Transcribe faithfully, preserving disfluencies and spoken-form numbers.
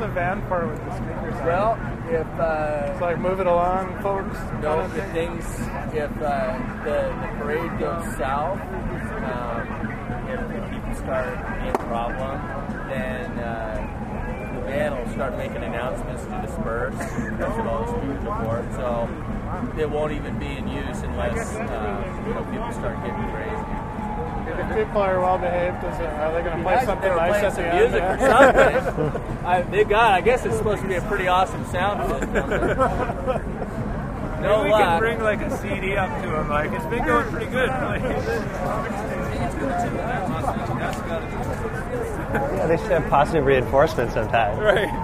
the van for with the speakers on? Well, if uh, it's like move it along, folks. No, kind of if things, if uh, the, the parade goes south, um, if the people start being a problem, then uh, the van will start making announcements to disperse. That's what all the speakers report. So it won't even be in use unless uh, you know people start getting crazy. If people are well behaved, is it, are they going to play Imagine something they were nice playing at some the music end? or something. I, they got. I guess it's supposed to be a pretty awesome sound system. No Maybe we luck. can bring like a C D up to him. Like it's been going pretty good. Like, Yeah, they should have positive reinforcement sometimes. right.